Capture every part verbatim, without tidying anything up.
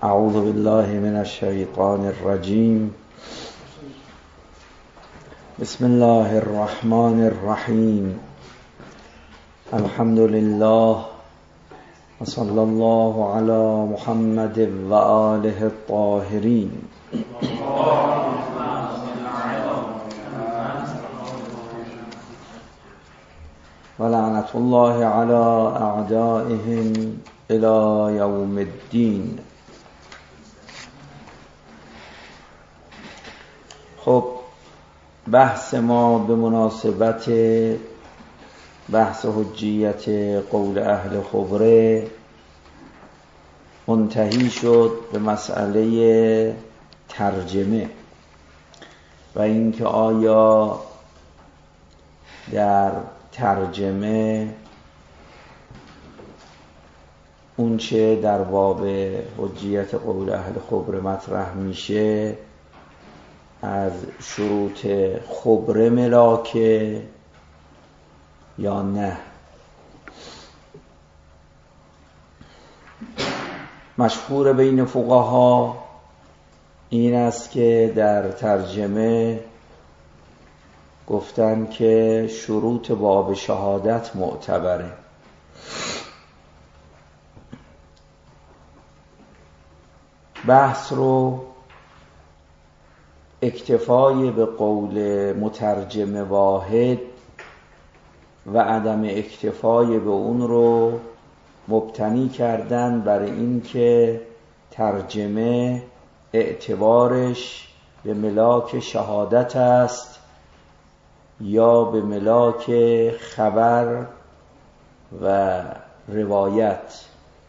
اعوذ بالله من الشیطان الرجیم. بسم الله الرحمن الرحیم. الحمد لله و صلی الله علی محمد و آله الطاهرین. و لعنت الله علی اعدائهم الی یوم الدین. خب بحث ما به مناسبت بحث حجیت قول اهل خبره منتهی شد به مسئله ترجمه و اینکه آیا در ترجمه اون چه در باب حجیت قول اهل خبره مطرح میشه از شروط خبره ملاکه یا نه. مشهور بین فقها این است که در ترجمه گفتن که شروط باب شهادت معتبره. بحث رو اکتفای به قول مترجم واحد و عدم اکتفای به اون رو مبتنی کردن بر اینکه ترجمه اعتبارش به ملاک شهادت است یا به ملاک خبر و روایت.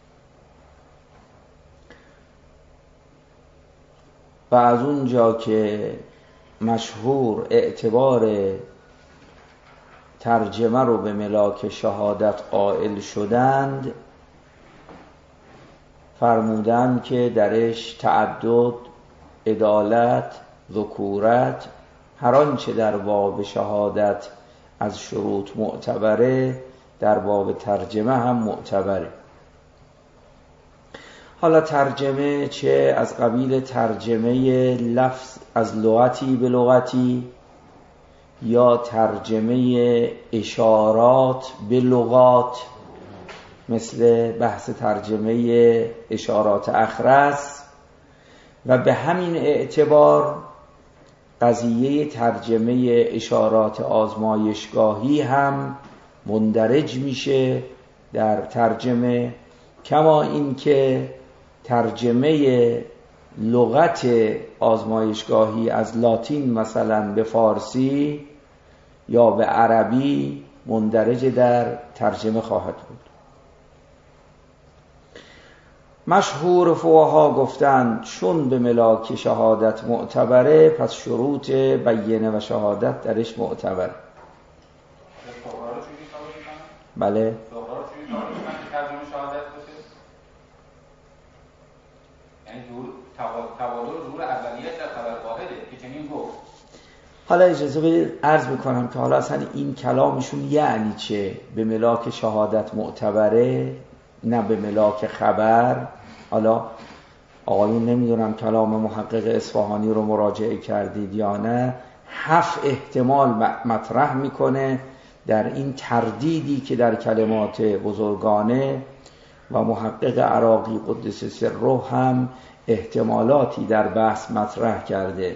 و از اونجا که مشهور اعتبار ترجمه رو به ملاک شهادت قائل شدند، فرمودند که درش تعدد، عدالت، ذکورت، هر آنچه در باب شهادت از شروط معتبره در باب ترجمه هم معتبره. حالا ترجمه چه از قبیل ترجمه لفظ از لغتی به لغتی یا ترجمه اشارات به لغات، مثل بحث ترجمه اشارات اخرس، و به همین اعتبار قضیه ترجمه اشارات آزمایشگاهی هم مندرج میشه در ترجمه، کما اینکه ترجمه لغت آزمایشگاهی از لاتین مثلا به فارسی یا به عربی مندرج در ترجمه خواهد بود. مشهور فقها گفتند چون به ملاک شهادت معتبره پس شروط بینه و شهادت درش معتبره. بله تبادل ظهور اولیت در خبر واحده که چنین گفت. حالا اجازه بدید عرض میکنم که حالا اصلا این کلامشون یعنی چه؟ به ملاک شهادت معتبره نه به ملاک خبر. حالا آقایون نمیدونم کلام محقق اصفهانی رو مراجعه کردید یا نه، هفت احتمال مطرح میکنه در این تردیدی که در کلمات بزرگانه و محقق عراقی قدس سره هم احتمالاتی در بحث مطرح کرده.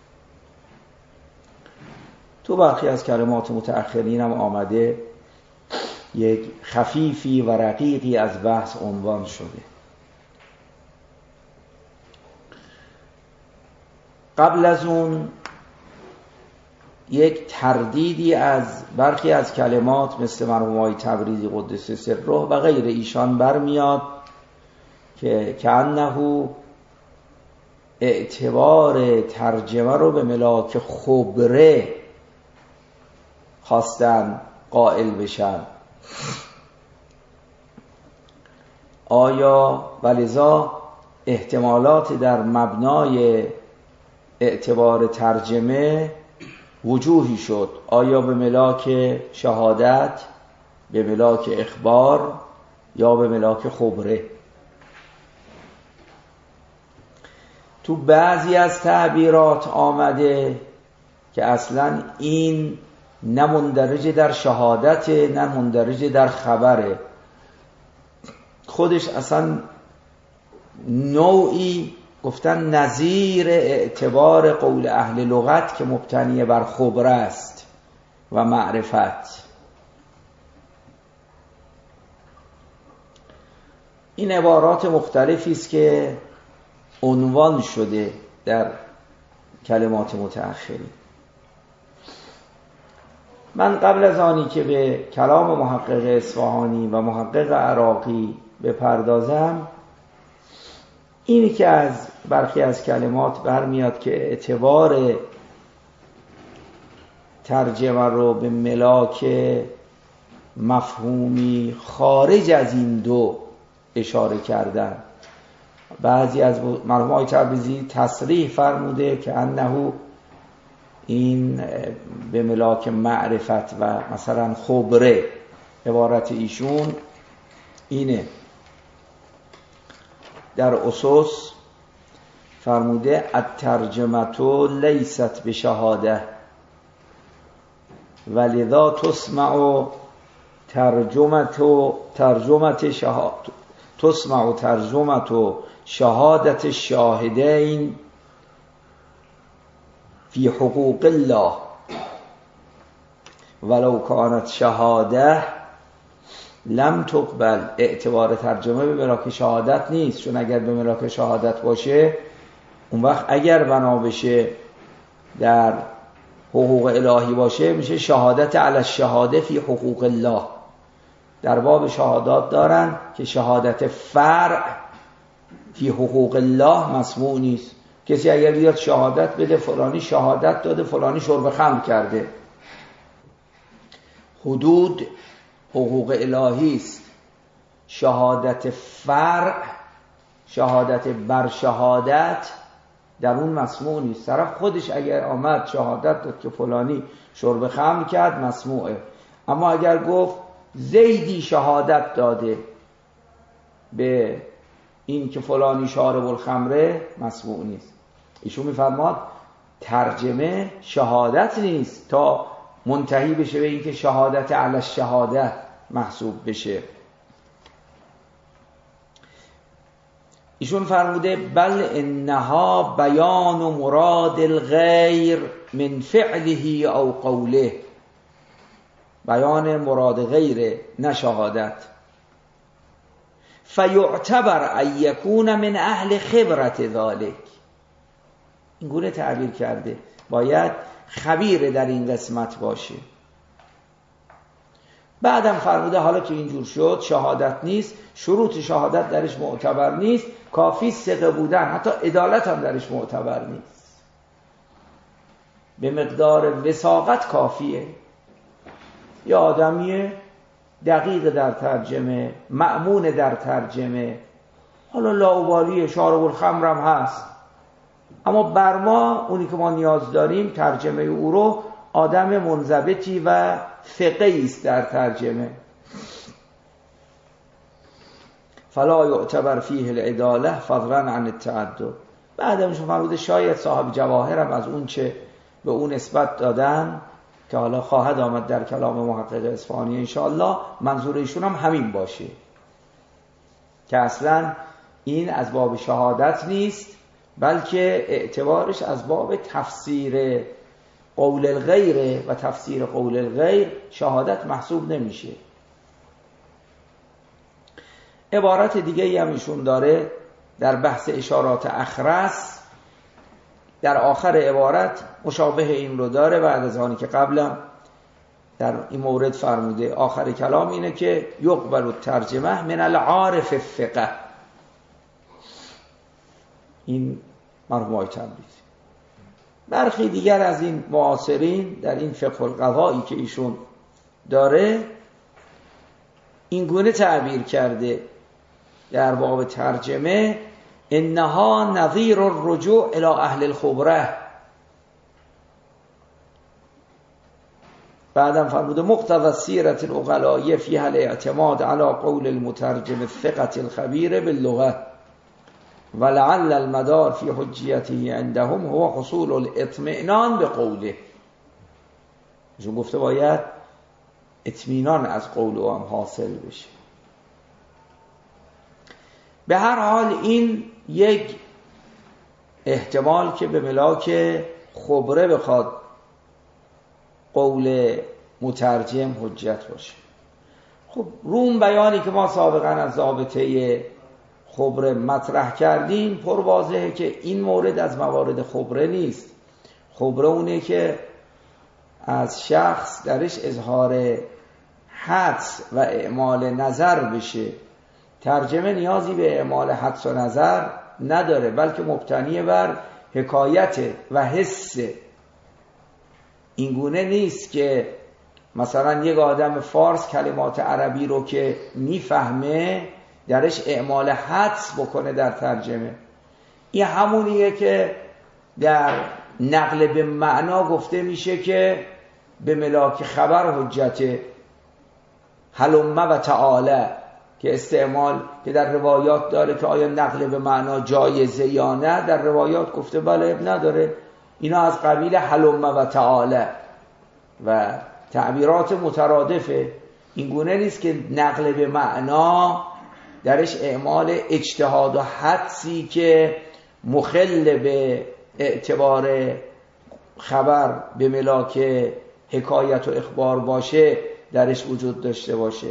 تو برخی از کلمات متأخرین هم آمده یک خفیفی و رقیقی از بحث عنوان شده. قبل از اون یک تردیدی از برخی از کلمات مثل مرحوم آقای تبریزی قدس سره و غیر ایشان برمیاد که کأنه اعتبار ترجمه رو به ملاک خبره خواستن قائل بشن. آیا ولذا احتمالات در مبنای اعتبار ترجمه وجوهی شد، آیا به ملاک شهادت، به ملاک اخبار یا به ملاک خبره. تو بعضی از تعبیرات آمده که اصلا این نه مندرج در شهادت نه مندرج در خبره، خودش اصلا نوعی گفتن نظیر اعتبار قول اهل لغت که مبتنی بر خبره است و معرفت. این عبارات مختلفی است که عنوان شده در کلمات متأخرین. من قبل از آنی که به کلام محقق اصفهانی و محقق عراقی بپردازم، اینی که از برخی از کلمات برمیاد که اعتبار ترجمه رو به ملاک مفهومی خارج از این دو اشاره کردن. بعضی از مرحوم آقای تبریزی تصریح فرموده که انه این به ملاک معرفت و مثلا خبره، عبارت ایشون اینه. در اسس فرموده الترجمه لیست بشهاده ولذا تسمع ترجمه ترجمه شهادت تسمع ترجمه شهادت الشاهدین فی حقوق الله ولو کانت شهاده لم تقبل. اعتبار ترجمه به ملاک شهادت نیست، چون اگر به ملاک شهادت باشه اون وقت اگر بنا بشه در حقوق الهی باشه میشه شهادت علی الشهاده فی حقوق الله. در باب شهادات دارن که شهادت فرع فی حقوق الله مسموع نیست. کسی اگر بیاد شهادت بده فلانی شهادت داده فلانی شرب خمر کرده، حدود حقوق الهی است. شهادت فرع، شهادت بر شهادت، در اون مسموع نیست. طرف خودش اگر آمد شهادت داد که فلانی شرب خمر کرد مسموعه، اما اگر گفت زیدی شهادت داده به این که فلانی شارب الخمره مسموع نیست. ایشون میفرماد ترجمه شهادت نیست تا منتهی بشه به این که شهادت علی الشهاده محسوب بشه. ایشون فرموده بل انها بیان و مراد الغیر من فعله او قوله، بیان مراد غیره نه شهادت. فیعتبر ان یکون من اهل خبرت ذالک، این گونه تعبیر کرده باید خبیر در این قسمت باشه. بعدم فرموده حالا که اینجور شد شهادت نیست، شروط شهادت درش معتبر نیست، کافی ثقه بودن، حتی عدالت هم درش معتبر نیست، به مقدار وثاقت کافیه. یا آدمیه دقیق در ترجمه، مأمون در ترجمه، حالا لاابالی شارب الخمر هم هست، اما بر ما اونی که ما نیاز داریم ترجمه او رو آدم منضبطی و فقهی است در ترجمه. فلا یعتبر فیه العداله فضلا عن التعدد. بعدمش فرموده شاید صاحب جواهر هم از اون چه به اون نسبت دادن که حالا خواهد آمد در کلام محقق اصفهانی انشاءالله، منظور ایشون هم همین باشه که اصلا این از باب شهادت نیست، بلکه اعتبارش از باب تفسیر قول الغیر و تفسیر قول الغیر شهادت محسوب نمیشه. عبارت دیگه هم ایشون داره در بحث اشارات اخرس، در آخر عبارت مشابه این رو داره. بعد از آنی که قبلا در این مورد فرموده آخر کلام اینه که یقبل الترجمه من العارف الفقه. این مرحوم آقای تبریزی. برخی دیگر از این معاصرین در این فقه القضایی که ایشون داره این گونه تعبیر کرده در باب ترجمه انها نظیر الرجوع الى اهل الخبره. بعدم فرموده مقتضى السیرة العقلائیه فیها الاعتماد على قول المترجم الثقة الخبیر باللغه. ولعل المدار فی حجیته عندهم هو حصول الاطمئنان به قوله. چون گفته باید اطمینان از قول او هم حاصل بشه. به هر حال این یک احتمال که به ملاک خبره بخواد قول مترجم حجت باشه. خب روم بیانی که ما سابقا از ضابطه خبره مطرح کردیم پر واضحه که این مورد از موارد خبره نیست. خبره اونه که از شخص درش اظهار حدس و اعمال نظر بشه. ترجمه نیازی به اعمال حدس و نظر نداره، بلکه مبتنی بر حکایت و حس. اینگونه نیست که مثلا یک آدم فارس کلمات عربی رو که میفهمه درش اعمال حدس بکنه در ترجمه. این همونیه که در نقل به معنا گفته میشه که به ملاک خبر حجت هلمه و تعالی، که استعمال که در روایات داره که آیا نقل به معنا جایزه یا نه، در روایات گفته بله نداره. اینا از قبیل هلمه و تعالی و تعبیرات مترادفه. این گونه نیست که نقل به معنا درش اعمال اجتهاد و حدسی که مخل به اعتبار خبر به ملاک حکایت و اخبار باشه درش وجود داشته باشه.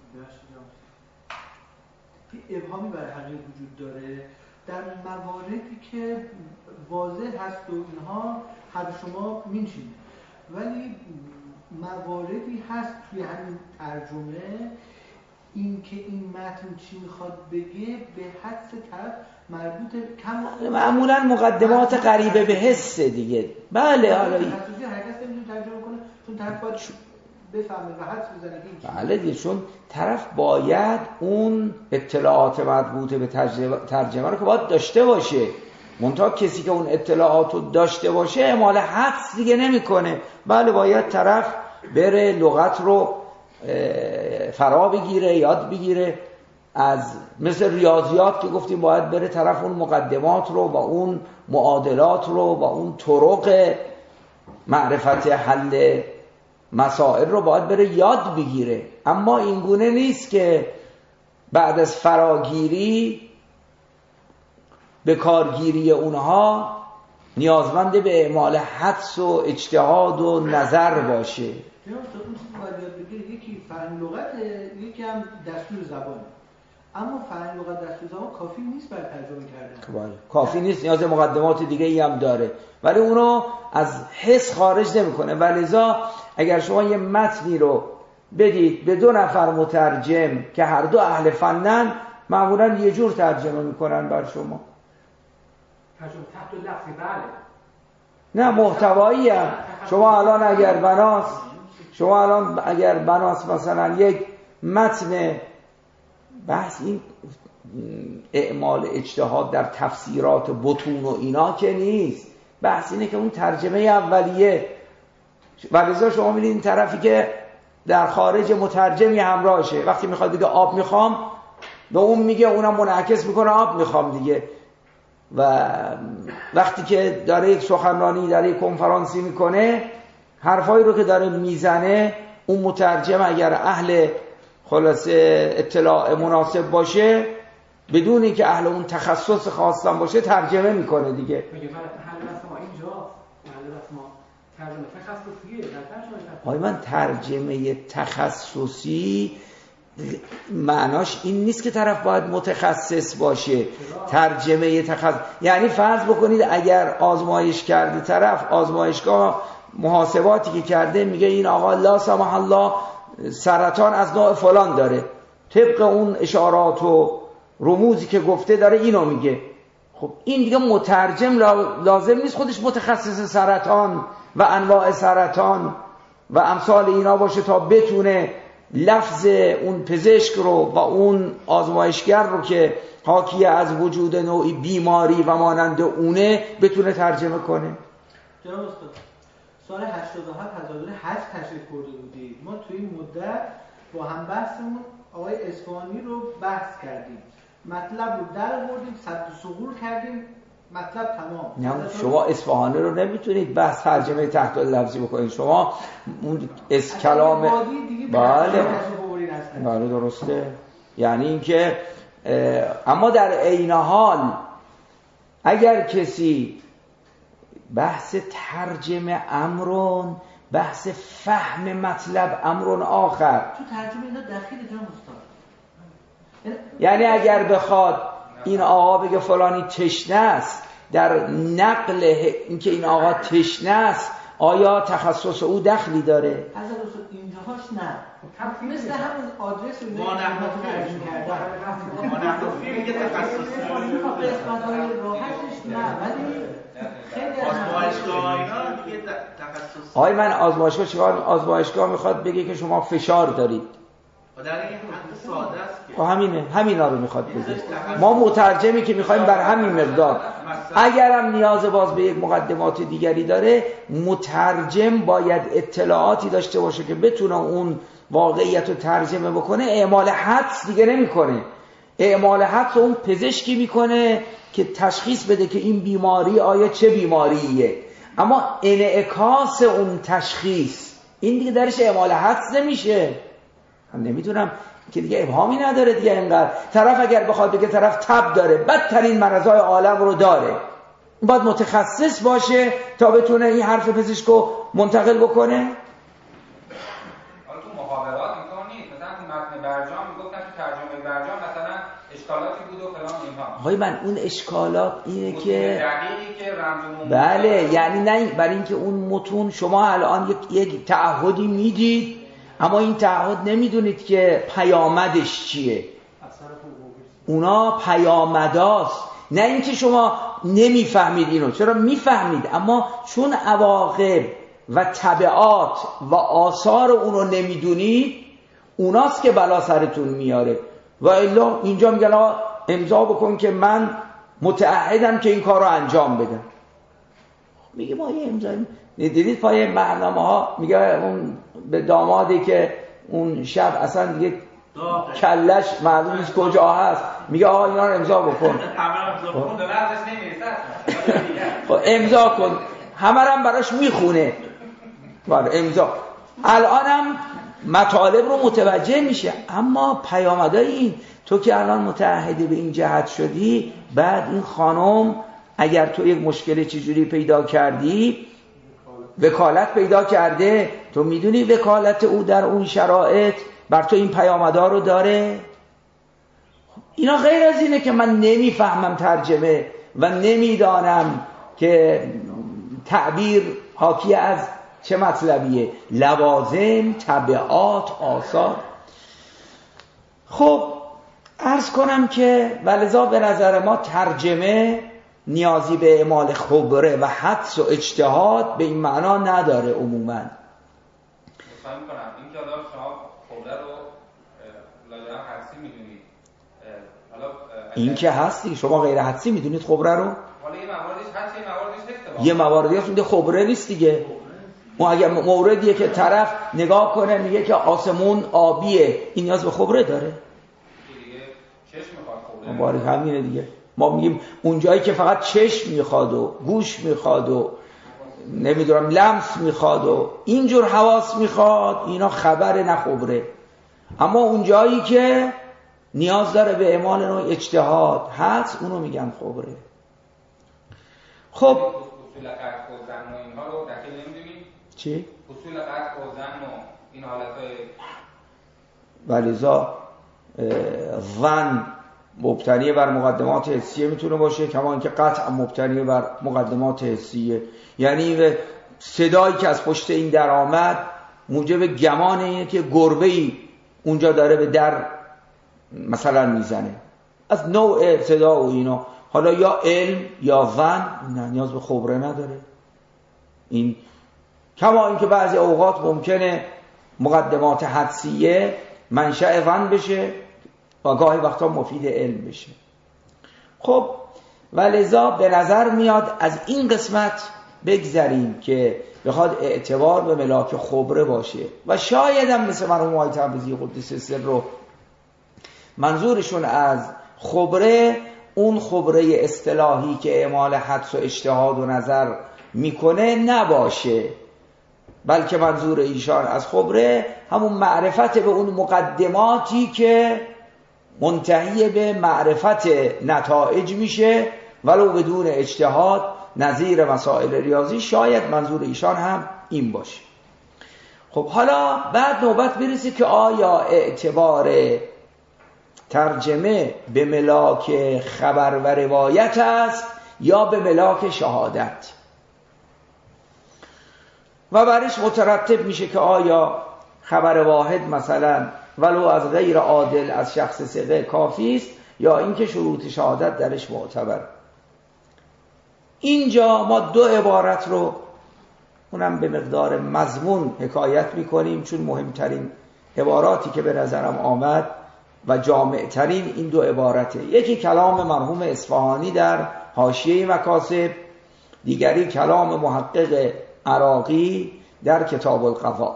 ابهامی برای حقیقت وجود داره در مواردی که واضح هست و اینها هر شما می‌چینه، ولی مواردی هست توی همین ترجمه این که این متن چی میخواد بگه به حدس طرف مربوط کم معمولا مقدمات قریبه به حس دیگه. بله حالا این حسوسی حرکت نمیتونه ترجمه کنه چون طرف باید بفهمه و حدس بزنه که این بله دیگه، چون طرف باید اون اطلاعات مربوط به ترجمه رو که باید داشته باشه. منتها کسی که اون اطلاعات رو داشته باشه اعمال حدس دیگه نمیکنه. بله باید طرف بره لغت رو فرا بگیره، یاد بگیره. از مثل ریاضیات که گفتیم باید بره طرف اون مقدمات رو و اون معادلات رو و اون طرق معرفت حل مسائل رو باید بره یاد بگیره. اما این گونه نیست که بعد از فراگیری به کارگیری اونها نیازمند به اعمال حدس و اجتهاد و نظر باشه. یکی فرهنگ لغت، یکی هم دستور زبان. اما فرهنگ لغت دستور زبان کافی نیست برای ترجمه کردن. بله کافی نیست، نیاز مقدمات دیگه ای هم داره، ولی اونو از حس خارج نمیکنه. ولذا اگر شما یه متنی رو بدید به دو نفر مترجم که هر دو اهل فنن، معمولا یه جور ترجمه میکنن بر شما. ترجمه تحت لفظی بله. نه محتوایی هم. شما الان اگر بناس شما الان اگر بناس مثلا یک متن بحث این اعمال اجتهاد در تفسیرات بطون و اینا که نیست، بحث اینه که اون ترجمه اولیه. ولذا شما می‌بینید این طرفی که در خارج مترجمی همراهشه، وقتی میخواد بگه آب میخوام به اون میگه، اونم منعکس میکنه آب میخوام دیگه. و وقتی که داره یک سخنرانی در یک کنفرانسی میکنه، حرفایی رو که داره میزنه اون مترجم اگر اهل خلاصه اطلاع مناسب باشه، بدون اینکه اهل اون تخصص خاصم باشه ترجمه میکنه دیگه. میگه من حل ما اینجا حل ما ترجمه تخصصیه در ترجمه. آیا من ترجمه تخصصی معناش این نیست که طرف باید متخصص باشه. ترجمه تخصص یعنی فرض بکنید اگر آزمایش کرده طرف، آزمایشگاه محاسباتی که کرده میگه این آقا لا سمح الله سرطان از نوع فلان داره، طبق اون اشارات و رموزی که گفته داره اینو میگه. خب این دیگه مترجم لازم نیست خودش متخصص سرطان و انواع سرطان و امثال اینا باشه تا بتونه لفظ اون پزشک رو و اون آزمایشگر رو که حاکی از وجود نوعی بیماری و مانند اونه بتونه ترجمه کنه. جناب استاد، سال هشتاد و هفت حضرت حج تشریف برده بودید. ما توی این مدت با هم بحثمون آقای اصفهانی رو بحث کردیم مطلب رو در آوردیم، سد ثغور کردیم، مطلب تمام. نه شما اصفهانی رو نمیتونید بحث ترجمه تحت لفظی بکنید. شما اون اس کلام بله بله درسته. یعنی اینکه اما در عین حال اگر کسی بحث ترجمه امرون، بحث فهم مطلب امرون آخر، تو ترجمه اینا دخیل جان استاد. یعنی اگر بخواد این آقا بگه فلانی تشنه است، در نقل اینکه این آقا تشنه است آیا تخصص او دخلی داره؟ از اصول اینجاهاش نه. مثل همون آدرس رو ما نحنفی کردن. ما نحنفی میگه تخصصی. قسمت‌های راحتش نه، ولی خیلی آزمایشگاه اینا دیگه تخصصی. آقای من آزمایشگاه چیکار؟ آزمایشگاه میخواد بگه که شما فشار دارید. در این حد ساده است که همینه، همینا رو میخواد بگه. ما مترجمی که میخوایم بر همین مقدار، اگرم نیاز باز به یک مقدمات دیگری داره، مترجم باید اطلاعاتی داشته باشه که بتونه اون واقعیت رو ترجمه بکنه. اعمال حدس دیگه نمیکنه. اعمال حدس اون پزشکی میکنه که تشخیص بده که این بیماری آیا چه بیماریه، اما انعکاس اون تشخیص این دیگه درش اعمال حدس نمیشه. من نمیدونم که دیگه ابهامی نداره دیگه. اینقدر طرف اگر بخواد بگه طرف تب داره، بدترین مرضای عالم رو داره، باید متخصص باشه تا بتونه این حرف پزشکو منتقل بکنه. حالا تو محاورات اینطور نیست. مثلا تو متن برجام میگفتن تو ترجمه برجام مثلا اشکالاتی بود و فلان اینها. آقای من اون اشکالات اینه که دقیقی که رمز بله، یعنی نه برای اینکه اون متون شما الان یک یک تعهدی میدید، اما این تعهد نمیدونید که پیامدش چیه. اونا پیامداست، نه اینکه شما نمیفهمید اینو. چرا میفهمید، اما چون عواقب و تبعات و آثار اونو نمیدونید، اوناست که بلا سرتون میاره. و الا اینجا میگن آقا امضا بکن که من متعهدم که این کار رو انجام بدم. میگه ما یه امضا دیدید پای برنامه ها میگه اون به دامادی که اون شب اصلا دیگه کلش معلوم نیست کجا هست، میگه آقا اینا رو امضا بکن. خب امضا کن، همه هم براش میخونه. بله امضا. الانم مطالب رو متوجه میشه، اما پیامدهای این تو که الان متعهد به این جهت شدی، بعد این خانم اگر تو یک مشکل چجوری پیدا کردی، وکالت پیدا کرده، تو میدونی وکالت او در اون شرایط بر تو این پیامدها رو داره. اینا غیر از اینه که من نمیفهمم ترجمه و نمیدانم که تعبیر حاکی از چه مطلبیه، لوازم، تبعات، آثار. خب عرض کنم که ولذا به نظر ما ترجمه نیازی به اعمال خبره و حدس و اجتهاد به این معنا نداره عموماً. مثلا میکنم این که حالا شما خبره رو لاجرم حدسی میدونید، حالا این که هستی شما غیر حدسی میدونید خبره رو؟ حالا یه مواردش هست، یه مواردش نیست. یه مواردی هست میگه خبره نیست دیگه. ما اگر موردیه که طرف نگاه کنه میگه که آسمون آبیه، این نیاز به خبره داره؟ دیگه چشم میخواد خبره. باره همینه دیگه. ما میگیم اون جایی که فقط چشم میخواد و گوش میخواد و نمیدونم لمس میخواد و اینجور حواس میخواد، اینا خبره نه خبره. اما اون جایی که نیاز داره به اعمال نوع اجتهاد هست، اونو میگن خبره. خب اصول قطع و زن و اینها رو دقیق نمیدونیم. چی؟ اصول قطع و زن و این حالتهای ولذا ظن مبتنی بر مقدمات حسیه میتونه باشه، کما اینکه قطع مبتنی بر مقدمات حسیه. یعنی صدایی که از پشت این در آمد موجب گمان اینه که گربه‌ای اونجا داره به در مثلا میزنه، از نوع صدا و اینا. حالا یا علم یا ظن، نه نیاز به خبره نداره این. کما اینکه بعضی اوقات ممکنه مقدمات حدسیه منشأ ظن بشه و گاهی وقتا مفید علم بشه. خب ولذا به نظر میاد از این قسمت بگذریم که بخواد اعتبار به ملاک خبره باشه و شاید هم مثل مرحوم آقای تبریزی قدس سر رو منظورشون از خبره اون خبره اصطلاحی که اعمال حدس و اجتهاد و نظر میکنه نباشه، بلکه منظور ایشان از خبره همون معرفت به اون مقدماتی که منتهی به معرفت نتایج میشه ولو بدون اجتهاد، نظیر مسائل ریاضی. شاید منظور ایشان هم این باشه. خب حالا بعد نوبت میرسه که آیا اعتبار ترجمه به ملاک خبر و روایت است یا به ملاک شهادت، و برش مترتب میشه که آیا خبر واحد مثلا ولو از غیر عادل از شخص ثقه کافی است یا اینکه شروط شهادت درش معتبر. اینجا ما دو عبارت رو اونم به مقدار مضمون حکایت میکنیم، چون مهمترین عباراتی که به نظرم آمد و جامعترین این دو عبارته. یکی کلام مرحوم اصفهانی در حاشیه مکاسب، دیگری کلام محقق عراقی در کتاب القضا.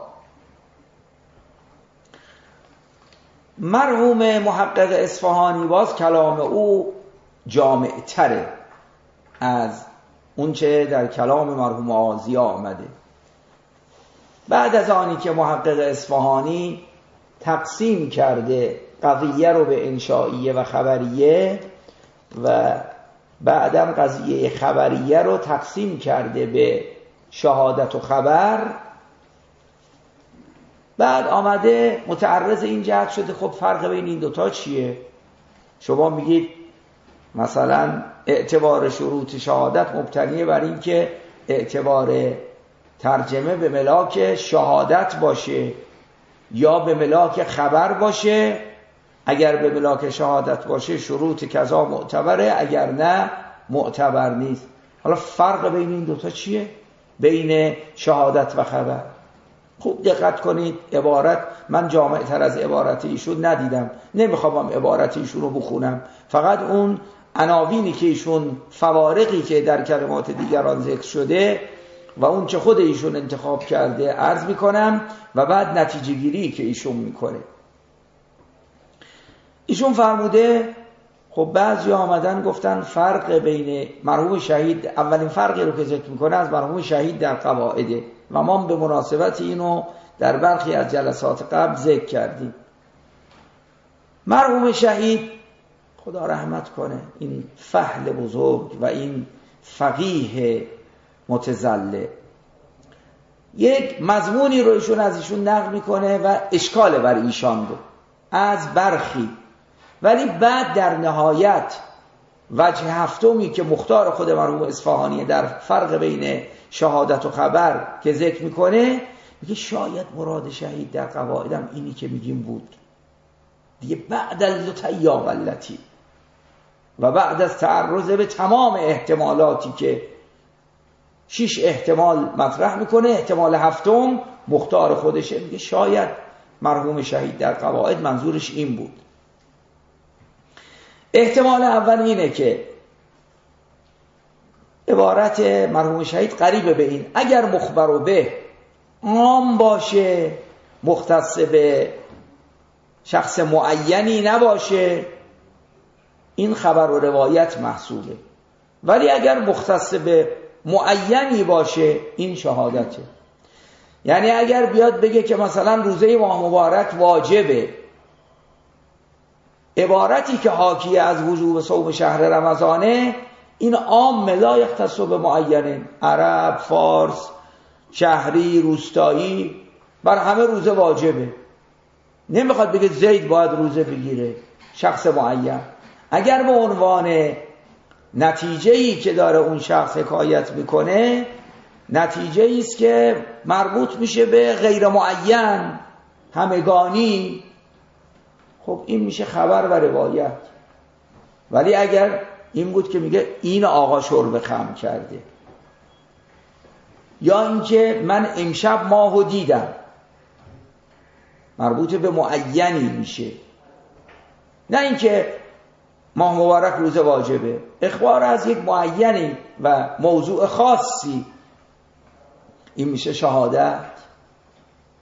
مرحوم محقق اصفهانی باز کلام او جامعتره از اونچه در کلام مرحوم آزیا آمده. بعد از آنی که محقق اصفهانی تقسیم کرده قضیه رو به انشائیه و خبریه و بعدم قضیه خبریه رو تقسیم کرده به شهادت و خبر، بعد آمده متعرض این جهت شده خب فرق بین این دوتا چیه؟ شما میگید مثلا اعتبار شروط شهادت مبتنیه بر این که اعتبار ترجمه به ملاک شهادت باشه یا به ملاک خبر باشه. اگر به ملاک شهادت باشه شروط کذا معتبره، اگر نه معتبر نیست. حالا فرق بین این دوتا چیه؟ بین شهادت و خبر. خوب دقت کنید، عبارت من جامع تر از عبارت ایشون ندیدم، نمیخوام عبارت ایشون رو بخونم، فقط اون عناوینی که ایشون، فوارقی که در کلمات دیگران ذکر شده و اون چه خود ایشون انتخاب کرده عرض میکنم و بعد نتیجه گیری که ایشون میکنه. ایشون فرموده خب بعضی آمدن گفتن فرق بین مرحوم شهید، اولین فرقی رو که ذکر میکنه از مرحوم شهید در قواعده و ما به مناسبت اینو در برخی از جلسات قبل ذکر کردیم. مرحوم شهید خدا رحمت کنه، این فحل بزرگ و این فقیه متزله، یک مضمونی رو ایشون از ایشون نقل میکنه و اشکال بر ایشان بود از برخی، ولی بعد در نهایت وجه هفتمی که مختار خود مرحوم اصفهانی در فرق بین شهادت و خبر که ذکر میکنه، میگه شاید مراد شهید در قواعدم اینی که میگیم بود دیگه، بعد اللتیا والتی و بعد از تعرض به تمام احتمالاتی که شش احتمال مطرح میکنه، احتمال هفتم مختار خودشه، میگه شاید مرحوم شهید در قواعد منظورش این بود. احتمال اول اینه که عبارت مرحوم شهید قریبه به این، اگر مخبر و به عام باشه، مختص به شخص معینی نباشه، این خبر و روایت محسوبه، ولی اگر مختص به معینی باشه این شهادته. یعنی اگر بیاد بگه که مثلا روزه ماه مبارک واجبه، عبارتی که حاکی از وجوب صوم شهر رمضانه، این عام لا یختص به معین، عرب، فارس، شهری، روستایی، بر همه روزه واجبه. نمیخواد بگه زید باید روزه بگیره، شخص معین. اگر به عنوان نتیجه‌ای که داره اون شخص حکایت میکنه، نتیجه‌ای است که مربوط میشه به غیر معین، همگانی، خب این میشه خبر و روایت. ولی اگر این بود که میگه این آقا شرب خمر کرده، یا اینکه من امشب ماهو دیدم، مربوط به معینی میشه، نه اینکه ماه مبارک روز واجبه، اخبار از یک معینی و موضوع خاصی، این میشه شهادت.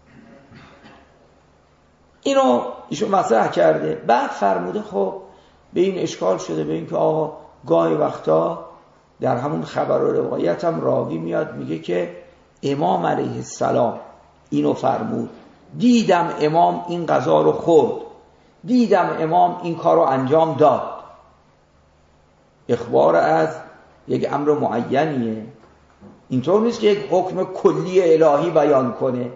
اینو ایشون مطرح کرده. بعد فرموده خب به این اشکال شده، به این که آقا گاهی وقتا در همون خبر و روایت هم راوی میاد میگه که امام علیه السلام اینو فرمود، دیدم امام این غذا رو خورد، دیدم امام این کار رو انجام داد. اخبار از یک امر معینیه، اینطور نیست که یک حکم کلی الهی بیان کنه.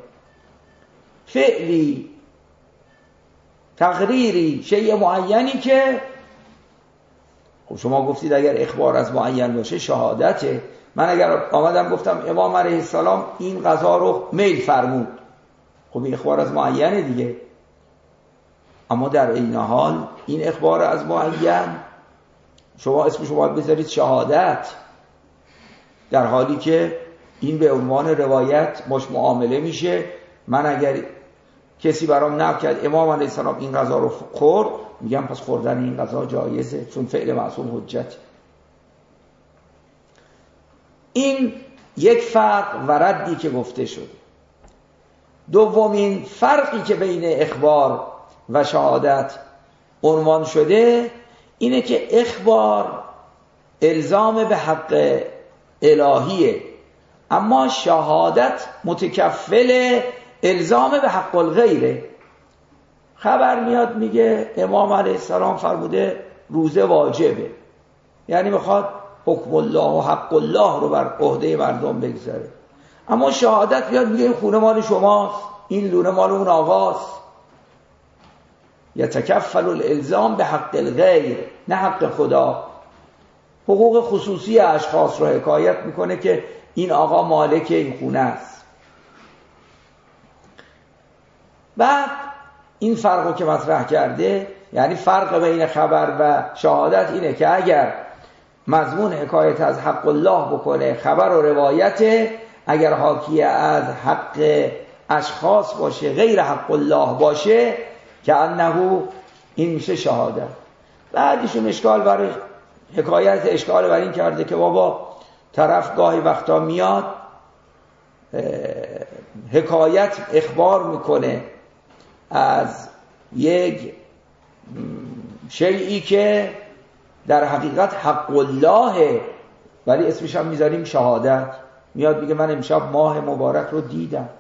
فعلی، تقریری، شیء معینی که خب شما گفتید اگر اخبار از معین باشه شهادته. من اگر آمدم گفتم امام علیه السلام این غذا رو میل فرمود، خب این اخبار از معینه دیگه. اما در این حال این اخبار از معین شما اسمشو باید بذارید شهادت، در حالی که این به عنوان روایت باش معامله میشه. من اگر کسی برام نقل کرد امام علیه السلام این غذا رو خورد، میگم پس خوردن این غذا جایزه، چون فعل معصوم حجت. این یک فرق و ردی که گفته شد. دومین فرقی که بین اخبار و شهادت عنوان شده اینه که اخبار الزام به حق الهیه، اما شهادت متکفل الزام به حق الغیره. خبر میاد میگه امام علیه السلام فرموده روزه واجبه، یعنی میخواد حکم الله و حق الله رو بر عهده مردم بگذاره. اما شهادت میاد میگه این خونه مال شماست، این لونه مال اون آقاست. یتکفل الالزام به حق الغیر، نه حق خدا. حقوق خصوصی اشخاص رو حکایت میکنه که این آقا مالک این خونه است. بعد این فرق رو که مطرح کرده، یعنی فرق بین خبر و شهادت اینه که اگر مضمون حکایت از حق الله بکنه خبر و روایت، اگر حاکی از حق اشخاص باشه غیر حق الله باشه که انه این میشه شهادت. بعدشون اشکال برای حکایت اشکال بر این کرده که بابا طرف گاهی وقتا میاد حکایت اخبار میکنه از یک شیئی که در حقیقت حق الله، ولی اسمش هم میذاریم شهادت. میاد میگه من امشب ماه مبارک رو دیدم.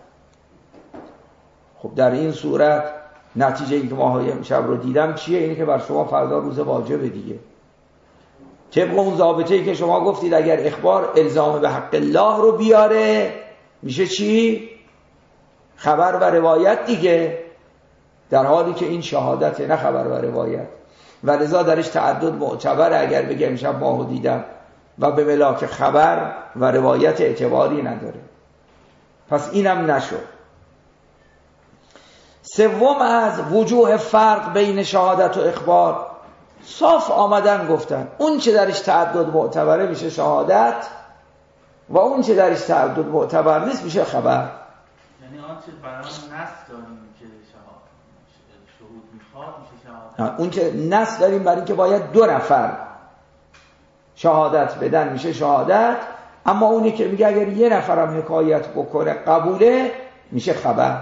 خب در این صورت نتیجه این که ماه امشب رو دیدم چیه؟ اینه که بر شما فردا روز واجبه دیگه. طبق اون ضابطه‌ای که شما گفتید اگر اخبار الزام به حق الله رو بیاره میشه چی؟ خبر و روایت دیگه، در حالی که این شهادته نه خبر و روایت. و لذا درش تعدد معتبره اگر بگه امشب ماهو دیدم و به ملاک خبر و روایت اعتباری نداره. پس اینم نشد. سوم از وجوه فرق بین شهادت و اخبار، صاف آمدن گفتن اون چه درش تعدد معتبره میشه شهادت و اون چه درش تعدد معتبر نیست میشه خبر. یعنی آنچه برای نص داریم که شهود میخواد میشه شهادت. اون چه نص داریم برای اینکه باید دو نفر شهادت بدن میشه شهادت، اما اونی که میگه اگر یه نفرم حکایت بکنه قبوله میشه خبر.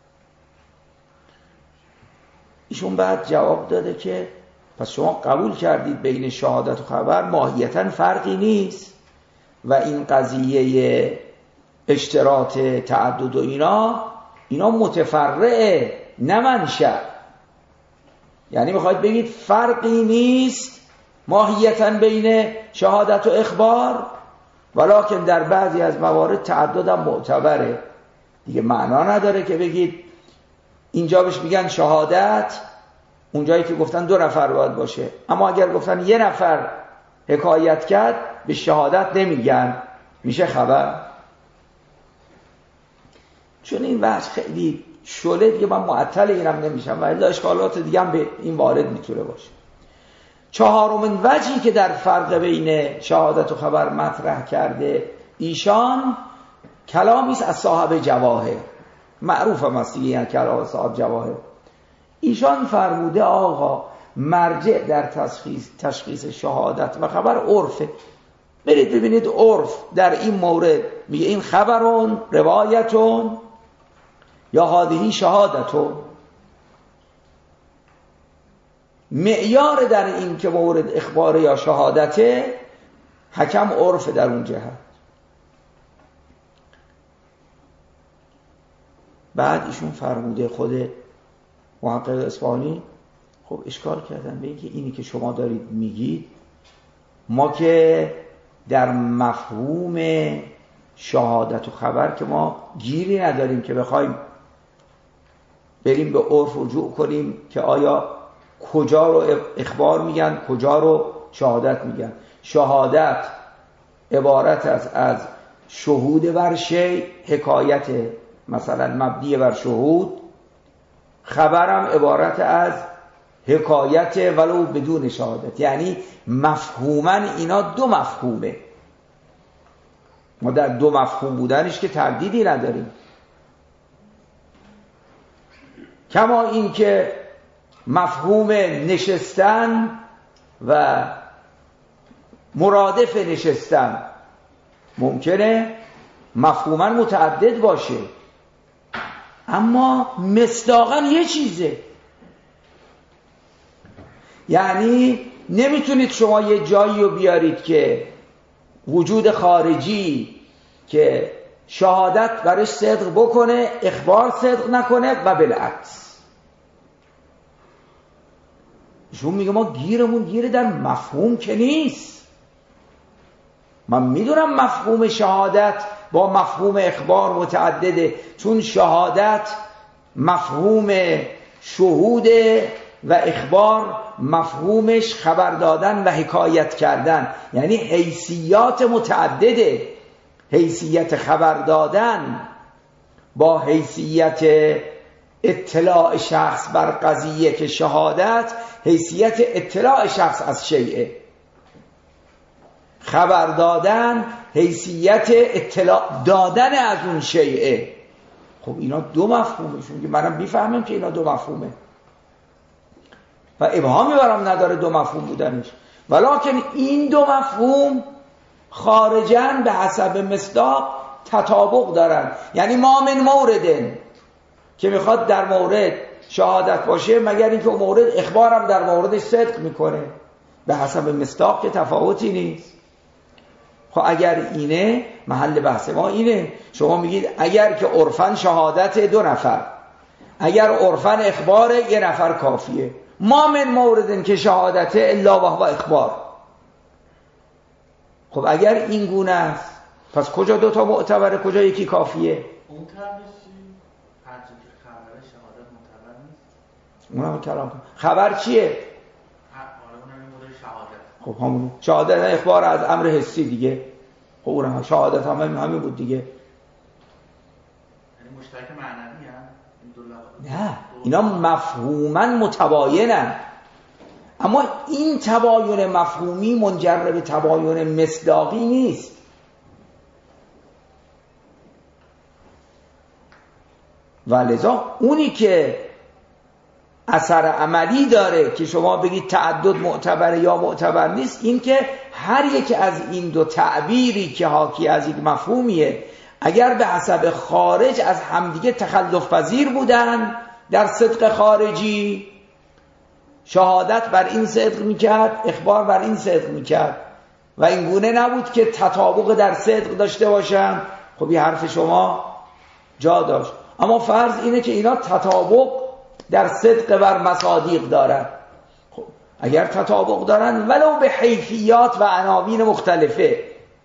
ایشون بعد جواب داده که پس شما قبول کردید بین شهادت و خبر ماهیتاً فرقی نیست و این قضیه اشتراط تعدد و اینا اینا متفرعه نه منشأ. یعنی میخواید بگید فرقی نیست ماهیتاً بین شهادت و اخبار، ولکن در بعضی از موارد تعدد هم معتبره دیگه. معنا نداره که بگید اینجا بهش میگن شهادت، اونجایی که گفتن دو نفر باید باشه، اما اگر گفتن یه نفر حکایت کرد به شهادت نمیگن، میشه خبر. چون این وجه خیلی شله دیگه من معطل اینم نمیشم و الا اشکالات دیگه هم به این وارد میتونه باشه. چهارمین وجهی که در فرق بین شهادت و خبر مطرح کرده ایشان کلامی است از صاحب جواهر. معروف هم است دیگه، یعنی کلام صاحب جواهر. ایشان فرموده آقا مرجع در تشخیص تشخیص شهادت و خبر عرفه. برید ببینید عرف در این مورد میگه این خبرون روایتون یا هذه شهادتون. معیار در این که مورد اخبار یا شهادته حکم عرف در اون جهت. بعد ایشون فرموده خود محقق اصفهانی خب اشکال کردن به اینکه اینی که شما دارید میگید ما که در مفهوم شهادت و خبر که ما گیری نداریم که بخوایم بریم به عرف رجوع کنیم که آیا کجا رو اخبار میگن کجا رو شهادت میگن. شهادت عبارت است از شهود بر شی، حکایت مثلا مبنی بر شهود. خبرم عبارت از حکایت ولو بدون شهادت، یعنی مفهوما اینا دو مفهومه. ما در دو مفهوم بودنش که تردیدی نداریم. کما این که مفهوم نشستن و مرادف نشستن ممکنه مفهوما متعدد باشه، اما مصداقا یه چیزه. یعنی نمیتونید شما یه جایی رو بیارید که وجود خارجی که شهادت برش صدق بکنه اخبار صدق نکنه و بالعکس. ایشون میگه ما گیرمون گیر در مفهوم که نیست. من میدونم مفهوم شهادت با مفهوم اخبار متعدده، چون شهادت مفهوم شهود و اخبار مفهومش خبر دادن و حکایت کردن، یعنی حیثیات متعدده. حیثیت خبر دادن با حیثیت اطلاع شخص بر قضیه که شهادت حیثیت اطلاع شخص از شیء، خبر دادن حیثیت اطلاع دادن از اون شیء. خب اینا دو مفهومشون که منم میفهمم که اینا دو مفهومه و ابهامی برام نداره دو مفهوم بودنش، ولکن این دو مفهوم خارجاً به حسب مصداق تطابق دارن. یعنی ما من موردن که میخواد در مورد شهادت باشه مگر اینکه اون مورد اخبارم در موردش صدق میکنه، به حسب مصداق که تفاوتی نیست. خب اگر اینه محل بحث ما اینه، شما میگید اگر که عرفاً شهادت دو نفر، اگر عرفاً اخبار یه نفر کافیه. ما من موردن که شهادت الا وهو اخبار. خب اگر این گونه است پس کجا دوتا معتبره کجا یکی کافیه؟ اون تربیسی هرچی که خبر شهادت معتبر نیست. اونم کلام کن. خبر چیه؟ آره اونم این مورد شهادت. خب همون شهادت اخبار از امر حسی دیگه. خب اونم شهادت هم همین بود دیگه. یعنی مشترک معنوی هم این دو لفظ. نه اینا مفهوما متباینن، اما این تباین مفهومی منجر به تباین مصداقی نیست. و لذا اونی که اثر عملی داره که شما بگید تعدد معتبر یا معتبر نیست، این که هر یک از این دو تعبیری که حاکی از یک مفهومیه اگر به حسب خارج از همدیگه تخلف پذیر بودن در صدق خارجی، شهادت بر این صدق میکرد اخبار بر این صدق میکرد و این گونه نبود که تطابق در صدق داشته باشن، خب این حرف شما جا داشت. اما فرض اینه که اینا تطابق در صدق بر مصادیق دارن. خب اگر تطابق دارن ولو به حیثیات و عناوین مختلفه،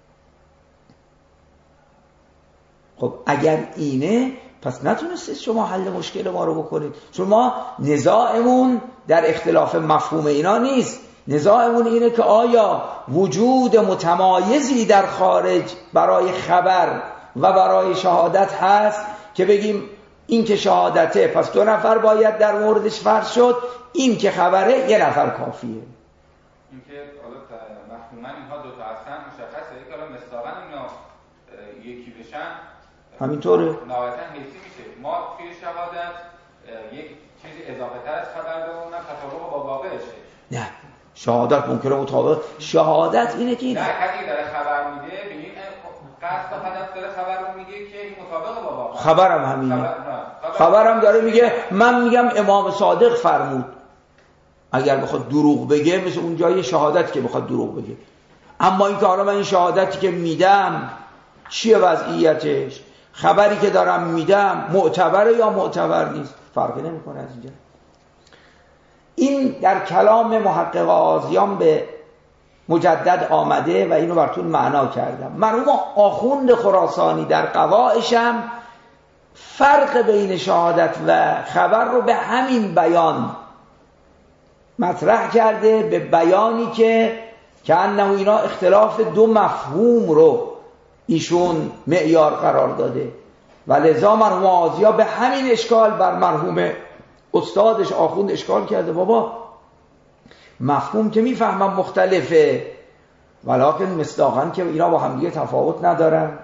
خب اگر اینه پس نتونستید شما حل مشکل ما رو بکنید، چون ما نزاعمون در اختلاف مفهوم اینا نیست. نزاعمون اینه که آیا وجود متمایزی در خارج برای خبر و برای شهادت هست که بگیم این که شهادته پس دو نفر باید در موردش فرض شد، این که خبره یه نفر کافیه. این که مفهوما اینها دو تا هستن مشخصه، یک حالا مصداقاً اینا یکی بشن همینطوره نهایتاً حسی میشه. ما توی شهادت یک چیزی اضافه تر از خبر بمونم تطابق با واقعشه. نه شهادت ممکنه مطابق شهادت اینه که نه کسی داره خبر میده به این قصد و هدف داره خبر رو میگه که این مطابق با واقع. خبرم همینه. خبر... خبرم داره میگه من میگم امام صادق فرمود. اگر بخواد دروغ بگه مثل اون جای شهادت که بخواد دروغ بگه. اما این که حالا من این شهادتی که میدم چیه وضعیتش، خبری که دارم میدم معتبره یا معتبر نیست، فرقی نمیکنه از اینجا. این در کلام محقق آزیان به مجدد آمده و اینو براتون معنا کردم. مرحوم آخوند خراسانی در قوائشم فرق بین شهادت و خبر رو به همین بیان مطرح کرده، به بیانی که که انه اینا اختلاف دو مفهوم رو ایشون معیار قرار داده و لذا مرحوم آزیا به همین اشکال بر مرحوم استادش آخوند اشکال کرده. بابا مفهوم که میفهمم مختلفه، ولکن مصداقاً که اینا با هم دیگه تفاوت ندارن.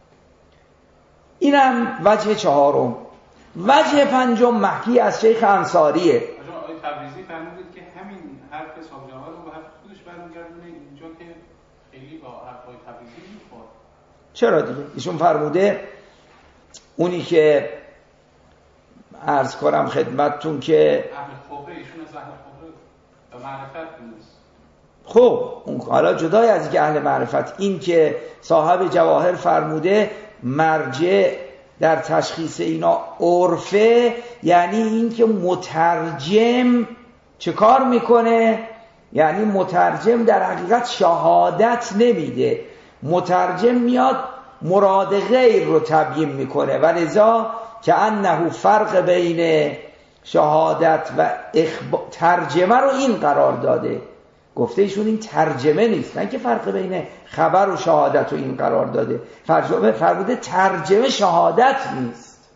اینم وجه چهارم. وجه پنجم محکی از شیخ انصاریه. آقای تبریزی فرمودید که همین حرف صاحب جواهر رو به حرف خودش برمیگردونه، اینجا که خیلی با حرفای تبریزی میخوره. چرا دیگه؟ ایشون فرموده اونی که عرض کنم خدمتتون که اهل خبره، ایشون از اهل خبره و معرفت نیست. خب اون حالا جدای از اینکه اهل معرفت، این که صاحب جواهر فرموده مرجع در تشخیص اینا عرفه، یعنی این که مترجم چه کار میکنه؟ یعنی مترجم در حقیقت شهادت نمیده، مترجم میاد مراد غیر رو تبیین میکنه و لذا که انه فرق بین شهادت و اخبار ترجمه رو این قرار داده. گفته ایشون این ترجمه نیست، نه که فرق بین خبر و شهادت رو این قرار داده، فرموده ترجمه شهادت نیست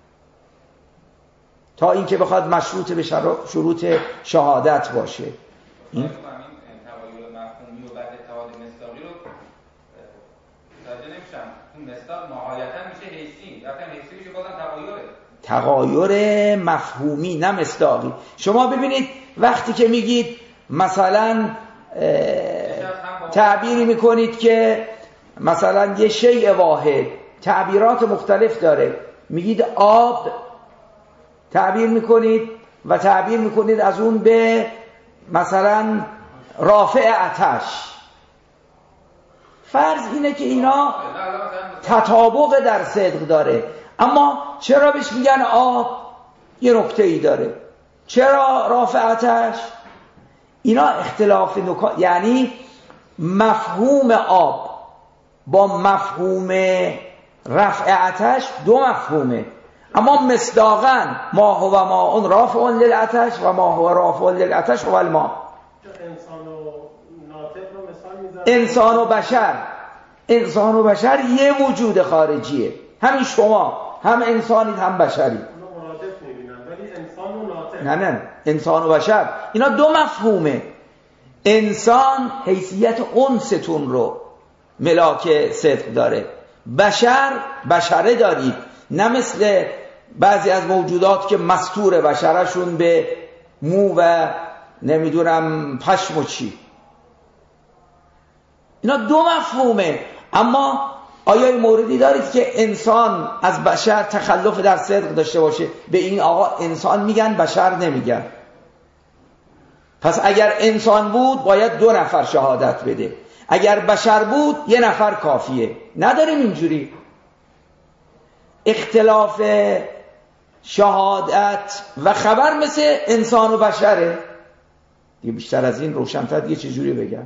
تا اینکه بخواد مشروط به شروط شهادت باشه. این تغایر مفهومی و بعد اتحاد مصداقی رو متوجه نمیشم. اون مصداق نهایتا میشه حسی، رفتن حسی میشه بازم تغایر تغایر مفهومی نه مصداقی. شما ببینید وقتی که میگید مثلا تعبیری میکنید که مثلا یه شیء واحد تعبیرات مختلف داره، میگید آب تعبیر میکنید و تعبیر میکنید از اون به مثلا رافع آتش. فرض اینه که اینا تطابق در صدق داره، اما چرا بهش میگن آب؟ یه نکته ای داره. چرا رافع آتش؟ اینا اختلاف نکات، یعنی مفهوم آب با مفهوم رفع آتش دو مفهومه، اما مصداقاً ما هو ماء رافع للعطش و ما هو رافع للعطش هو الماء. انسان و ناطق رو مثال میذاره. انسان و بشر، انسان و بشر یه وجود خارجیه، همین شما هم انسانید هم بشرید. مرادف میبینن ولی انسان و ناطق نه نه انسان و بشر اینا دو مفهومه. انسان حیثیت انستون رو ملاک صدق داره، بشر بشره دارید، نه مثل بعضی از موجودات که مستور بشرشون به مو و نمیدونم پشم و چی. اینا دو مفهومه. اما آیا موردی دارید که انسان از بشر تخلف در صدق داشته باشه به این آقا انسان میگن بشر نمیگن؟ پس اگر انسان بود باید دو نفر شهادت بده، اگر بشر بود یه نفر کافیه. نداریم اینجوری. اختلاف شهادت و خبر مثل انسان و بشره دیگه. بیشتر از این روشن‌تر دیگه چجوری بگم؟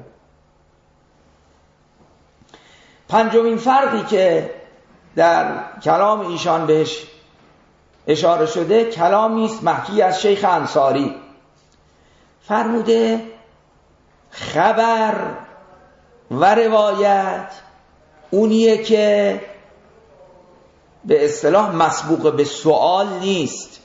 پنجمین فرقی که در کلام ایشان بهش اشاره شده کلامی است محکی از شیخ انصاری. فرموده خبر و روایت اونیه که به اصطلاح مسبوق به سوال نیست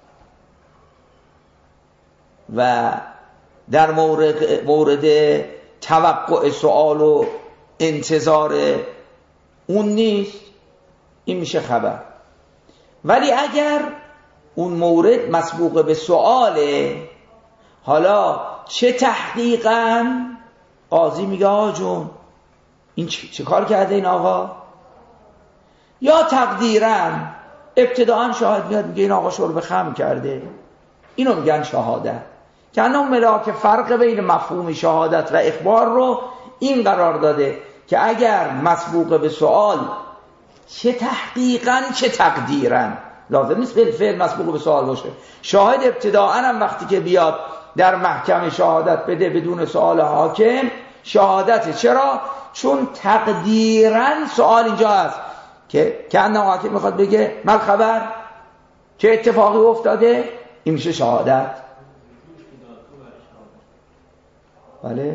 و در مورد, مورد توقع سوال و انتظار اون نیست، این میشه خبر. ولی اگر اون مورد مسبوق به سواله، حالا چه تحقیقاً قاضی میگه آقا جون این چه کار کرده این آقا، یا تقدیراً ابتداعاً شاهد میاد میگه این آقا شرب خمر کرده، اینو میگن شهادت. که اون ملاک فرق بین مفهوم شهادت و اخبار رو این قرار داده که اگر مسبوق به سوال چه تحقیقاً چه تقدیراً، لازم نیست بالفعل مسبوق به سوال باشه، شاهد ابتداءً هم وقتی که بیاد در محکمه شهادت بده بدون سوال حاکم شهادت. چرا؟ چون تقدیراً سوال اینجا هست که که انه حاکم میخواد بگه من خبر چه اتفاقی افتاده، این میشه شهادت. بله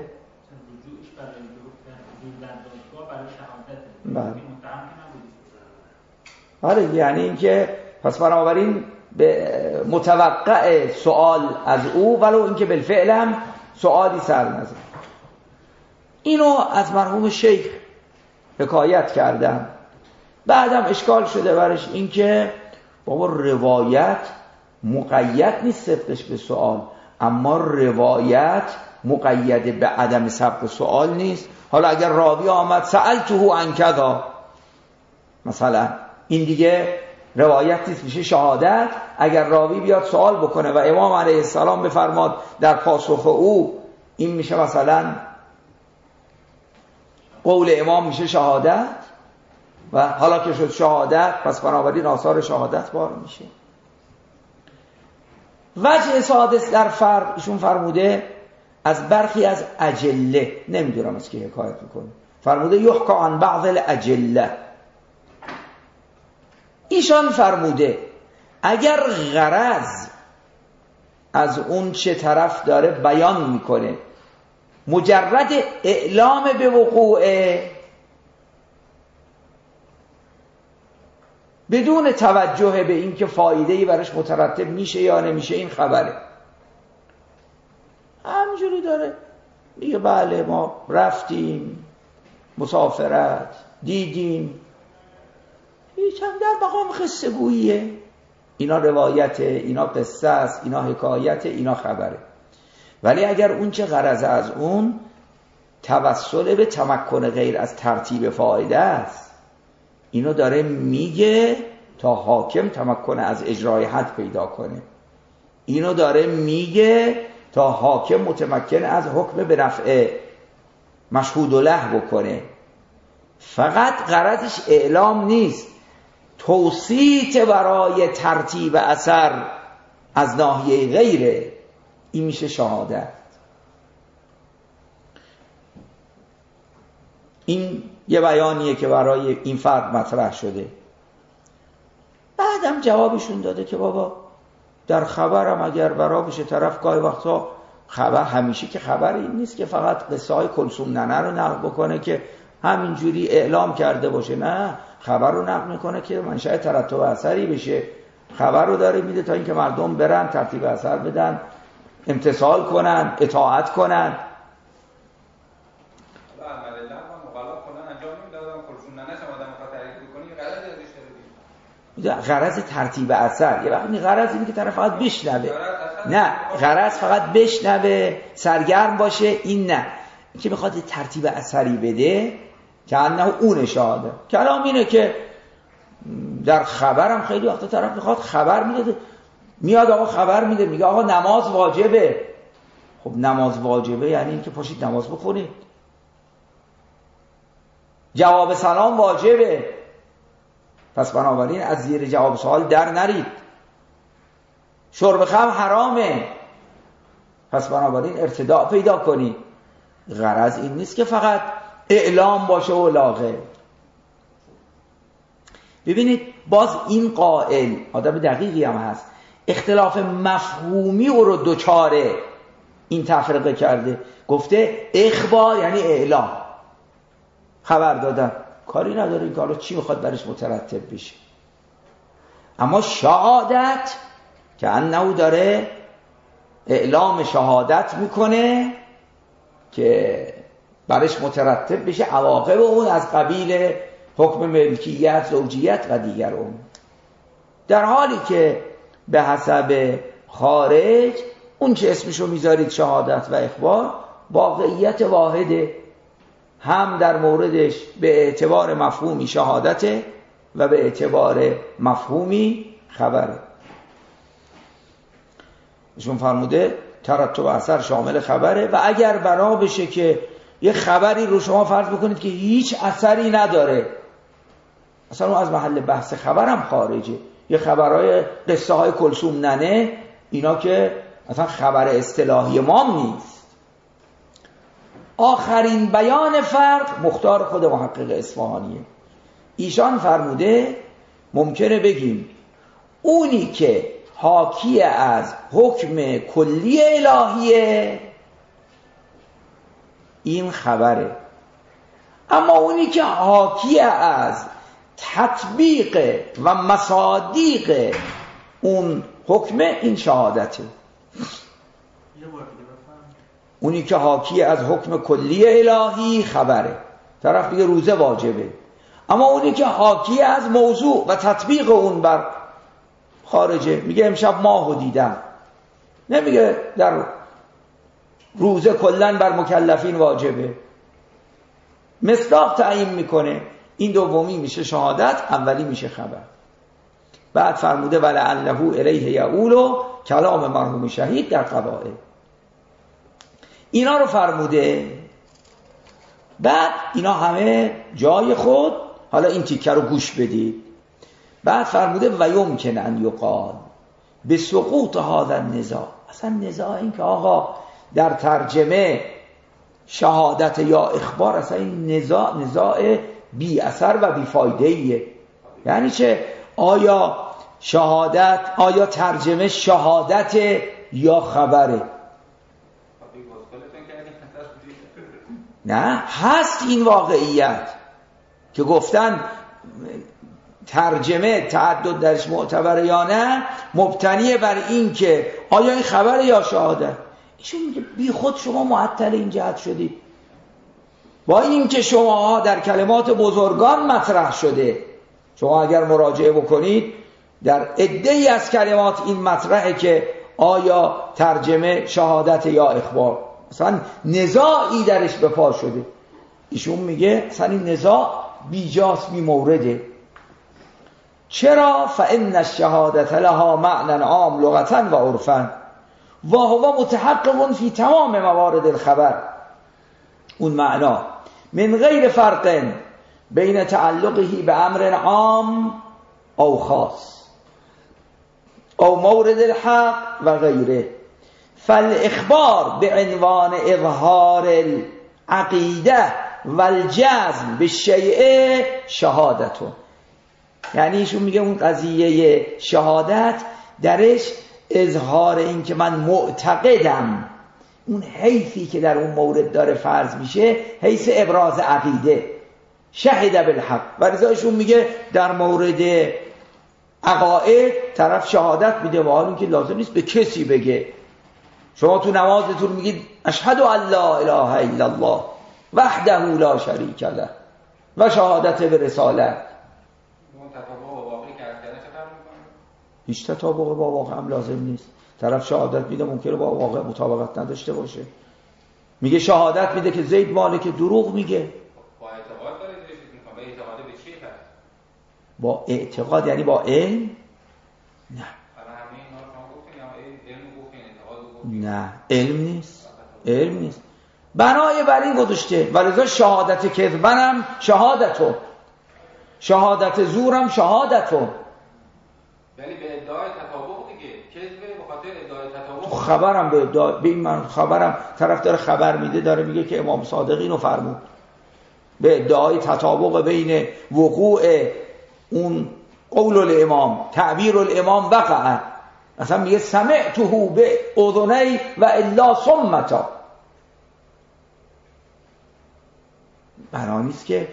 بله یعنی اینکه پس بنابراین به متوقع سوال از او ولو اینکه بالفعل هم سوالی سر نزد. اینو از مرحوم شیخ حکایت کردم. بعدم اشکال شده برش اینکه بابا روایت مقید نیست صدقش به سوال، اما روایت مقید به عدم سبق سوال نیست. حالا اگر راوی آمد سألته عن کذا مثلا، این دیگه روایت نیست، میشه شهادت. اگر راوی بیاد سوال بکنه و امام علیه السلام بفرماد در پاسخ او، این میشه مثلا قول امام، میشه شهادت. و حالا که شد شهادت پس بنابراین آثار شهادت بار میشه. وجه سادس در فرق ایشون فرموده از برخی از اجله، نمیدونم از کی حکایت میکنه، فرموده یحکى عن بعض الاجله. ایشان فرموده اگر غرض از اون چه طرف داره بیان میکنه مجرد اعلام به وقوعه بدون توجه به این که فایده‌ای براش مترتب میشه یا نمیشه، این خبره. همینجوری داره میگه بله ما رفتیم مسافرت دیدیم، هیچ هم در مقام قصه گوییه. اینا روایته، اینا قصه است، اینا حکایته، اینا خبره. ولی اگر اون چه غرض از اون توسل به تمکن غیر از ترتیب فایده است، اینو داره میگه تا حاکم تمکن از اجرای حد پیدا کنه، اینو داره میگه تا حاکم متمکن از حکم به نفع مشهود و له بکنه. فقط غرضش اعلام نیست، توصیت برای ترتیب اثر از ناحیه غیره، این میشه شهادت. این یه بیانیه که برای این فرد مطرح شده. بعدم جوابشون داده که بابا در خبرم اگر برا بشه طرف گاهی وقتا خبر، همیشه که خبر این نیست که فقط قصه های کلثوم ننه رو نقل بکنه که همینجوری اعلام کرده باشه، نه، خبر رو نقل میکنه که منشأ ترتب اثری بشه. خبر رو داره میده تا اینکه مردم برن ترتیب اثر بدن، امتثال کنن، اطاعت کنن. غرض ترتیب اثر یه وقتی غرض اینه که طرف فقط بشنوه، نه، غرض فقط بشنوه سرگرم باشه، این نه، این که میخواد ترتیب اثری بده که انه اون شهاده. کلام اینه که در خبرم خیلی وقتا طرف میخواد خبر میده، میاد آقا خبر میده، میگه آقا نماز واجبه. خب نماز واجبه یعنی این که پاشید نماز بخونید. جواب سلام واجبه، پس بنابراین از زیر جواب سوال در نرید. شرب خمر حرامه، پس بنابراین ارتداع پیدا کنید. غرض این نیست که فقط اعلام باشه و لاغه. ببینید باز این قائل آدم دقیقی هم هست، اختلاف مفهومی او رو دوچاره این تفرقه کرده. گفته اخبار یعنی اعلام، خبر دادن، کاری نداره این که حالا چی میخواد برش مترتب بشه. اما شهادت که انه داره اعلام شهادت میکنه که برش مترتب بشه عواقب اون از قبیل حکم ملکیت، زوجیت و دیگر اون، در حالی که به حسب خارج اون چه اسمشو میذارید شهادت و اخبار واقعیت واحده، هم در موردش به اعتبار مفهومی شهادته و به اعتبار مفهومی خبره. ایشون فرموده ترتب اثر شامل خبره. و اگر بنا بشه که یه خبری رو شما فرض بکنید که هیچ اثری نداره، اصلا اون از محل بحث خبرم خارجه. یه خبرهای قصه های کلثوم ننه اینا که اصلا خبر اصطلاحی ما نیست. آخرین بیان فرق مختار خود محقق اصفهانیه. ایشان فرموده ممکنه بگیم اونی که حاکی از حکم کلی الهیه این خبره، اما اونی که حاکی از تطبیق و مصادیق اون حکم این شهادته. اونی که حاکی از حکم کلی الهی خبره، طرف دیگه روزه واجبه، اما اونی که حاکی از موضوع و تطبیق اون بر خارجه، میگه امشب ماهو دیدم، نمیگه در روزه کلن بر مکلفین واجبه، مصداق تعیین میکنه. این دومی میشه شهادت، اولی میشه خبر. بعد فرموده ولعله الیه یعول کلام مرحوم شهید در قواعد. اینا رو فرموده. بعد اینا همه جای خود، حالا این تیکه رو گوش بدید. بعد فرموده و یمکن ان یقال به سقوط هذا النزاع. اصلا نزاع این که آقا در ترجمه شهادت یا اخبار، اصلا این نزاع نزاع بی اثر و بی فایده ایه. یعنی چه؟ آیا شهادت، آیا ترجمه شهادت یا خبره؟ نه، هست این واقعیت که گفتن ترجمه تعدد درش معتبره یا نه، مبتنیه بر این که آیا این خبره یا شهادت. ایشون میگه بی خود شما معطل این جهت شدید، با این که شما در کلمات بزرگان مطرح شده. شما اگر مراجعه بکنید در عده‌ای از کلمات این مطرحه که آیا ترجمه شهادت یا اخبار، اصلا نزاعی درش به پا شده. ایشون میگه اصلا این نزاع بیجاست، بی مورده. چرا؟ فإن الشهادت لها معنى عام لغة و عرفا و هو متحقق فی تمام موارد الخبر. اون معنا من غیر فرق بین تعلقه به امر عام او خاص او مورد الحق و غیره. فالاخبار به عنوان اظهار العقیده و الجزم به شیء شهادتون. یعنی ایشون میگه اون قضیه شهادت درش اظهار این که من معتقدم، اون حیثی که در اون مورد داره فرض میشه حیث ابراز عقیده، شهد بالحق. و رضایشون میگه در مورد عقاید طرف شهادت میده و حال اینکه لازم نیست به کسی بگه. شما تو نمازتون میگید اشهد ان لا اله الا الله وحده لا شریک له و شهادت به رسالت. هیچ تطابق با واقع هم لازم نیست. طرف شهادت میده ممکنه با واقع مطابقت نداشته باشه. میگه شهادت میده که زید مالک دروغ میگه. با اعتقاد داره درش میکنه. با اعتقاد به چیه پس؟ با اعتقاد یعنی با علم؟ نه. برای همه اینا رو شما گفتین یا علم گفتین، اعتقاد گفتین؟ نه، علم نیست. علم نیست. بنای بر این گذاشته ولذا شهادت کذبنم شهادتو، شهادت زورم شهادتو. ولی به ادعای تطابق دیگه، کذب به خاطر ادعای تطابق. خبرم به ادعای به این من خبرم طرف داره خبر میده، داره میگه که امام صادق اینو فرمود، به ادعای تطابق بین وقوع اون قول الامام تعبیر الامام وقع، اصلا میگه سمعته به اذنی و الا صمتا. بنا نیست که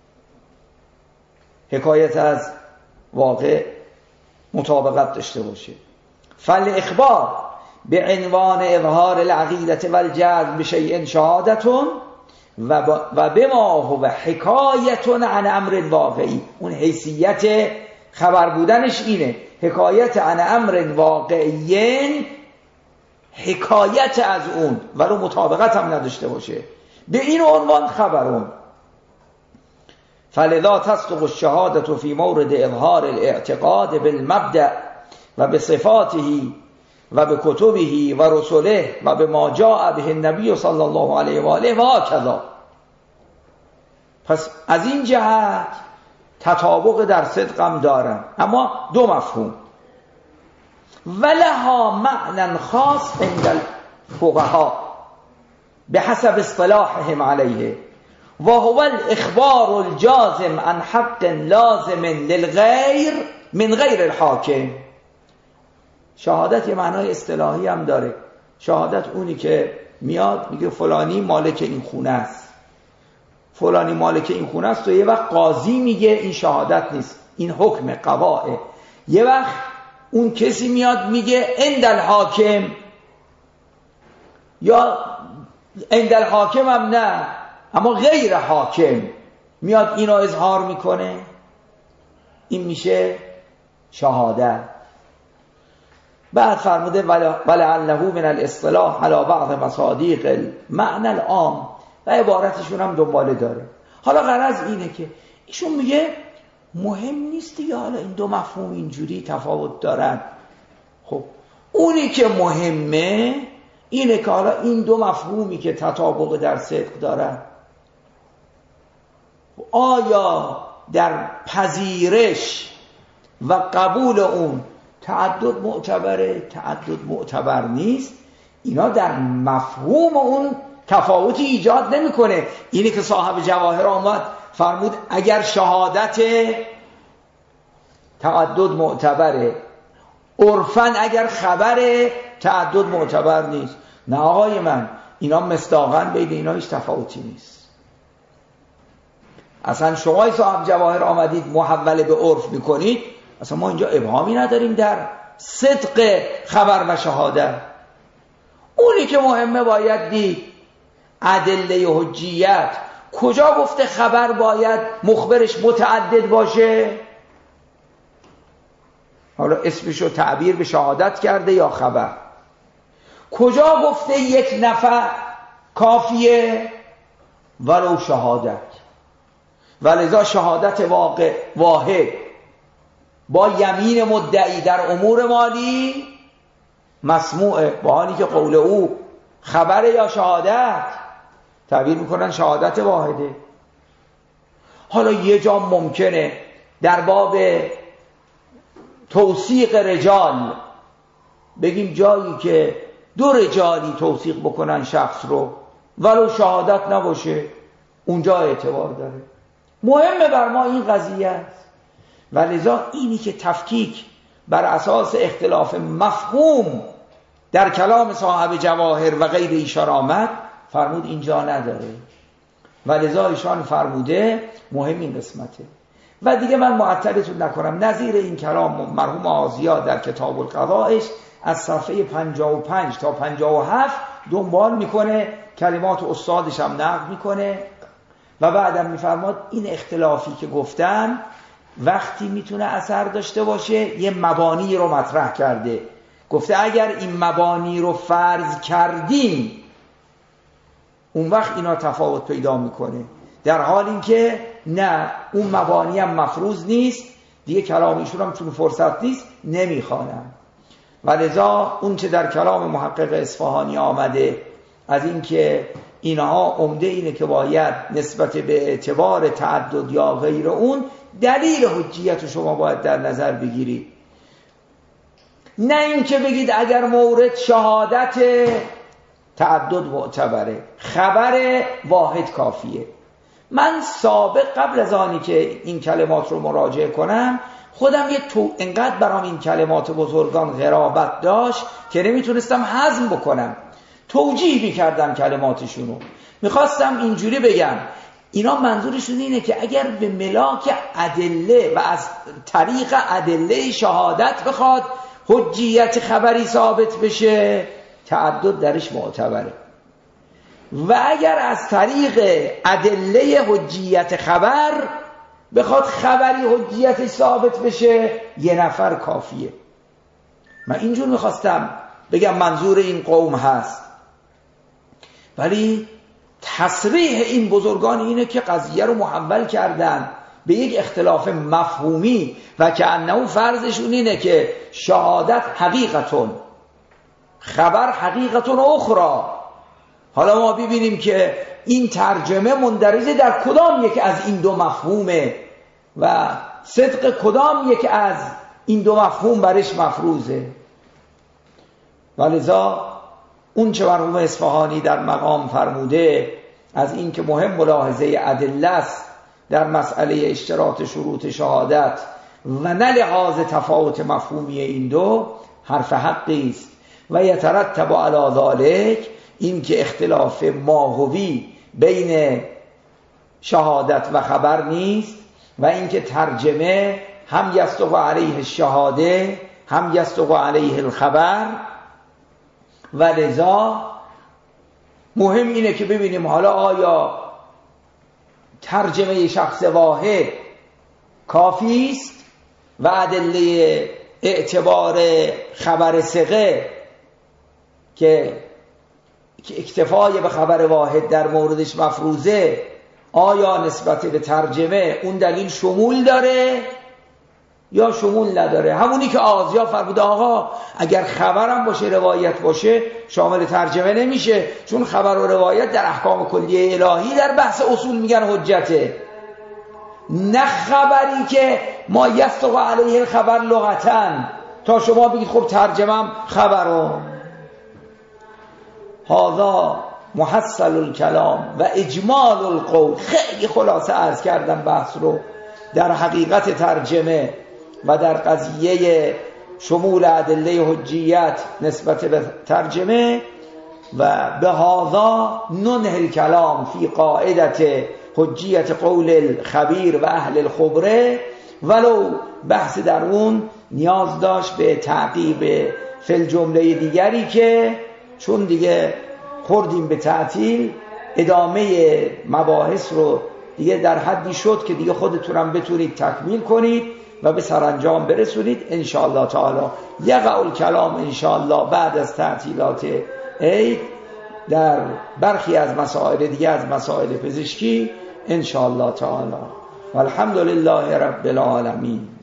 حکایت از واقع مطابقت داشته باشه. فالاخبار به عنوان اظهار العقیدة والجزم بشیء شهادتون و بما هو حکایت عن امر واقعی. اون حیثیت خبر بودنش اینه، حکایت عن امر واقعی، حکایت از اون ولو مطابقت هم نداشته باشه، به این عنوان خبرون. فلذا تصدق الشهادة في مورد اظهار الاعتقاد بالمبدأ و بصفاته و به کتبه و رسله و به ما جاء به النبی صلی الله علیه و آله و هکذا. پس از این جهت تطابق در صدقم دارن، اما دو مفهوم. ولها معنى خاص عند الفقهاء بحسب اصطلاحهم عليه و هو الاخبار الجازم عن حق لازم للغیر من غیر الحاکم. شهادت یه معنای اصطلاحی هم داره. شهادت اونی که میاد میگه فلانی مالک این خونه است، فلانی مالک این خونه است، و یه وقت قاضی میگه این شهادت نیست، این حکم قضائه. یه وقت اون کسی میاد میگه عند الحاکم، یا عند الحاکم هم نه اما غیر حاکم میاد اینو اظهار میکنه، این میشه شهادت. بعد فرموده ولعله من الاصطلاح على بعض مصادیق المعنى العام، و عبارتشون هم دنباله داره. حالا غرض اینه که ایشون میگه مهم نیست دیگه حالا این دو مفهوم اینجوری تفاوت دارن. خب اونی که مهمه اینه که حالا این دو مفهومی که تطابق در صدق دارن، آیا در پذیرش و قبول اون تعدد معتبره، تعدد معتبر نیست؟ اینا در مفهوم اون تفاوتی ایجاد نمیکنه. اینی که صاحب جواهر آمد فرمود اگر شهادت تعدد معتبره، عرفاً اگر خبر تعدد معتبر نیست. نه آقای من، اینا مصداقاً بین اینا هیچ تفاوتی نیست. اصلا شما صاحب جواهر آمدید محول به عرف میکنید، اصلا ما اینجا ابهامی نداریم در صدق خبر و شهادت. اونی که مهمه باید دید ادله حجیت. کجا گفته خبر باید مخبرش متعدد باشه؟ حالا اسمشو تعبیر به شهادت کرده یا خبر. کجا گفته یک نفر کافیه؟ ولو شهادت. ولذا شهادت واقع واحد با یمین مدعی در امور مالی مسموعه، با حالی که قول او خبر یا شهادت تعبیر میکنن شهادت واحده. حالا یه جا ممکنه در باب توثیق رجال بگیم جایی که دو رجالی توثیق بکنن شخص رو ولو شهادت نباشه، اونجا اعتبار داره. مهمه بر ما این قضیه است. ولذا اینی که تفکیک بر اساس اختلاف مفهوم در کلام صاحب جواهر و غیر ایشان آمد، فرمود اینجا نداره. ولذا ایشان فرموده مهم این قسمته. و دیگه من معطلتون نکنم، نظیر این کلام مرحوم آزیا در کتاب القضائش از صفحه پنجاه و پنج تا پنجاه و هفت دنبال میکنه، کلمات استادش هم نقل میکنه و بعدم میفرماد این اختلافی که گفتن وقتی میتونه اثر داشته باشه، یه مبانی رو مطرح کرده. گفته اگر این مبانی رو فرض کردیم اون وقت اینا تفاوت پیدا میکنه، در حال اینکه نه اون مبانی هم مفروض نیست، دیگه کلامیشون هم چون فرصت نیست نمیخوانم. ولذا اون چه در کلام محقق اصفهانی آمده از اینکه اینها عمده اینه که باید نسبت به اعتبار تعدد یا غیر اون دلیل حجیت شما باید در نظر بگیرید، نه اینکه بگید اگر مورد شهادت تعدد معتبره خبر واحد کافیه. من سابق قبل از آنی که این کلمات رو مراجعه کنم خودم یه تو انقدر برام این کلمات بزرگان غرابت داشت که نمیتونستم هضم بکنم، توجیه میکردم کلماتشونو، میخواستم اینجوری بگم اینا منظورشون اینه که اگر به ملاک ادله و از طریق ادله شهادت بخواد حجیت خبری ثابت بشه تعدد درش معتبره، و اگر از طریق ادله حجیت خبر بخواد خبری حجیتش ثابت بشه یه نفر کافیه. من اینجور میخواستم بگم منظور این قوم هست، ولی تصریح این بزرگان اینه که قضیه رو محول کردن به یک اختلاف مفهومی و که انه فرضشون اینه که شهادت حقیقتون خبر حقیقتون اخرى. حالا ما ببینیم که این ترجمه مندرجه در کدام یک از این دو مفهومه و صدق کدام یک از این دو مفهوم برش مفروضه. ولذا اون چه مرحوم اصفهانی در مقام فرموده از این که مهم ملاحظه ادله است در مسئله اشتراط شروط شهادت و نه لحاظ تفاوت مفهومی این دو، حرف حقی است. و یترتب علی ذلک این که اختلاف ماهوی بین شهادت و خبر نیست و اینکه ترجمه هم یصدق علیه الشهاده هم یصدق علیه الخبر. و لذا مهم اینه که ببینیم حالا آیا ترجمه شخص واحد کافی است و ادله اعتبار خبر ثقه که اکتفای به خبر واحد در موردش مفروضه، آیا نسبت به ترجمه اون دلیل شمول داره یا شمول نداره؟ همونی که آغازیا فرموده آقا اگر خبرم باشه روایت باشه شامل ترجمه نمیشه، چون خبر و روایت در احکام کلیه الهی در بحث اصول میگن حجته، نه خبری که ما یصدق علیه الخبر لغتاً تا شما بگید خب ترجمم خبرو. هذا محصل الکلام و اجمال القول. خیلی خلاصه عرض کردم بحث رو در حقیقت ترجمه و در قضیه شمول ادله حجیت نسبت به ترجمه و به هذا ننهی الکلام فی قاعدت حجیت قول الخبیر و اهل الخبره، ولو بحث در اون نیاز داشت به تعقیب فی الجمله دیگری که چون دیگه خوردیم به تعطیل ادامه مباحث رو دیگه در حدی شد که دیگه خودتونم بتونید تکمیل کنید و به سرانجام برسونید ان شاء الله تعالی. یقع الکلام ان شاء الله بعد از تعطیلات عید در برخی از مسائل دیگه از مسائل پزشکی ان شاء الله تعالی. والحمد لله رب العالمین.